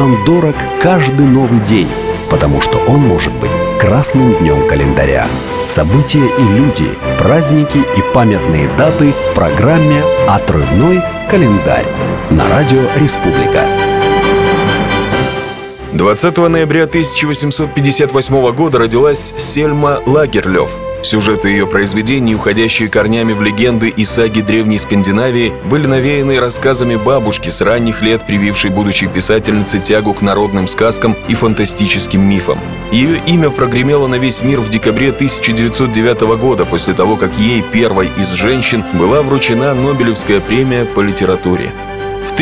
Нам дорог каждый новый день, потому что он может быть красным днем календаря. События и люди, праздники и памятные даты в программе «Отрывной календарь» на радио «Республика». 20 ноября 1858 года родилась Сельма Лагерлёф. Сюжеты ее произведений, уходящие корнями в легенды и саги древней Скандинавии, были навеяны рассказами бабушки, с ранних лет привившей будущей писательнице тягу к народным сказкам и фантастическим мифам. Ее имя прогремело на весь мир в декабре 1909 года, после того, как ей, первой из женщин, была вручена Нобелевская премия по литературе. В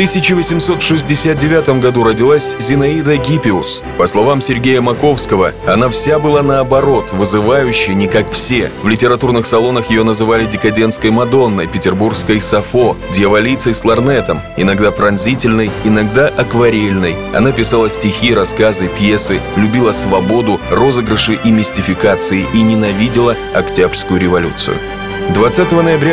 1869 году родилась Зинаида Гиппиус. По словам Сергея Маковского, она вся была наоборот, вызывающей не как все. В литературных салонах ее называли декадентской Мадонной, петербургской Сафо, дьяволицей с лорнетом, иногда пронзительной, иногда акварельной. Она писала стихи, рассказы, пьесы, любила свободу, розыгрыши и мистификации и ненавидела Октябрьскую революцию. 20 ноября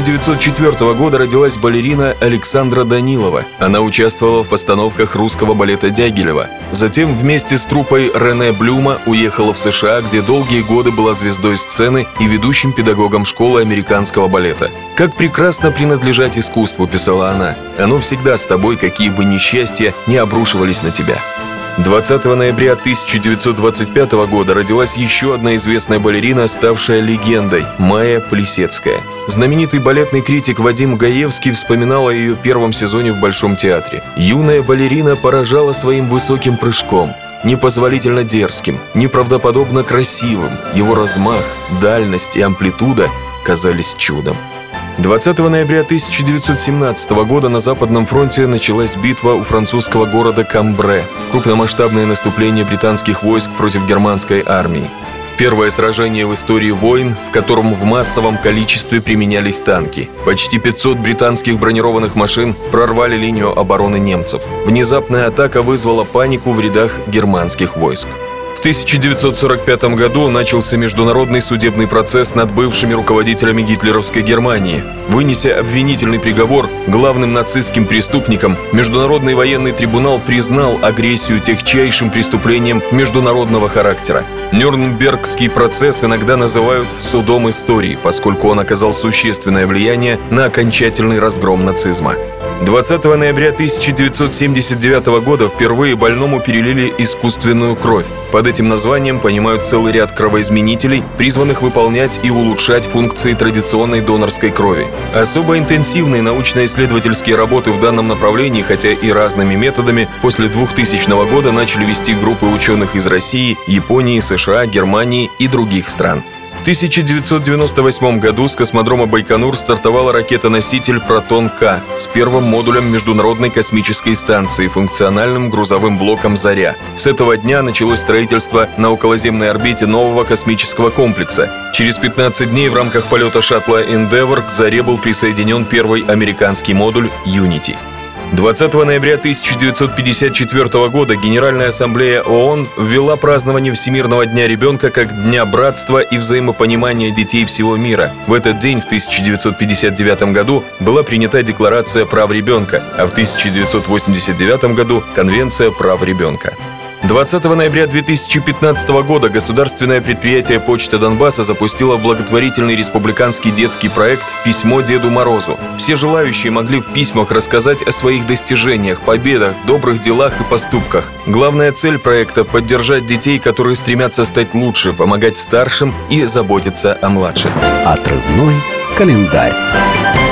1904 года родилась балерина Александра Данилова. Она участвовала в постановках русского балета Дягилева. Затем вместе с труппой Рене Блюма уехала в США, где долгие годы была звездой сцены и ведущим педагогом школы американского балета. «Как прекрасно принадлежать искусству», — писала она. «Оно всегда с тобой, какие бы несчастья не обрушивались на тебя». 20 ноября 1925 года родилась еще одна известная балерина, ставшая легендой – Майя Плисецкая. Знаменитый балетный критик Вадим Гаевский вспоминал о ее первом сезоне в Большом театре. Юная балерина поражала своим высоким прыжком, непозволительно дерзким, неправдоподобно красивым. Его размах, дальность и амплитуда казались чудом. 20 ноября 1917 года на Западном фронте началась битва у французского города Камбре, крупномасштабное наступление британских войск против германской армии. Первое сражение в истории войн, в котором в массовом количестве применялись танки. Почти 500 британских бронированных машин прорвали линию обороны немцев. Внезапная атака вызвала панику в рядах германских войск. В 1945 году начался международный судебный процесс над бывшими руководителями гитлеровской Германии. Вынеся обвинительный приговор главным нацистским преступникам, Международный военный трибунал признал агрессию тягчайшим преступлением международного характера. Нюрнбергский процесс иногда называют «судом истории», поскольку он оказал существенное влияние на окончательный разгром нацизма. 20 ноября 1979 года впервые больному перелили искусственную кровь. Под этим названием понимают целый ряд кровоизменителей, призванных выполнять и улучшать функции традиционной донорской крови. Особо интенсивные научно-исследовательские работы в данном направлении, хотя и разными методами, после 2000 года начали вести группы ученых из России, Японии, США, Германии и других стран. В 1998 году с космодрома Байконур стартовала ракета-носитель «Протон-К» с первым модулем Международной космической станции, функциональным грузовым блоком «Заря». С этого дня началось строительство на околоземной орбите нового космического комплекса. Через 15 дней в рамках полета шаттла «Эндевор» к «Заре» был присоединен первый американский модуль «Юнити». 20 ноября 1954 года Генеральная ассамблея ООН ввела празднование Всемирного дня ребенка как Дня братства и взаимопонимания детей всего мира. В этот день, в 1959 году, была принята Декларация прав ребенка, а в 1989 году – Конвенция прав ребенка. 20 ноября 2015 года государственное предприятие «Почта Донбасса» запустило благотворительный республиканский детский проект «Письмо Деду Морозу». Все желающие могли в письмах рассказать о своих достижениях, победах, добрых делах и поступках. Главная цель проекта – поддержать детей, которые стремятся стать лучше, помогать старшим и заботиться о младших. Отрывной календарь.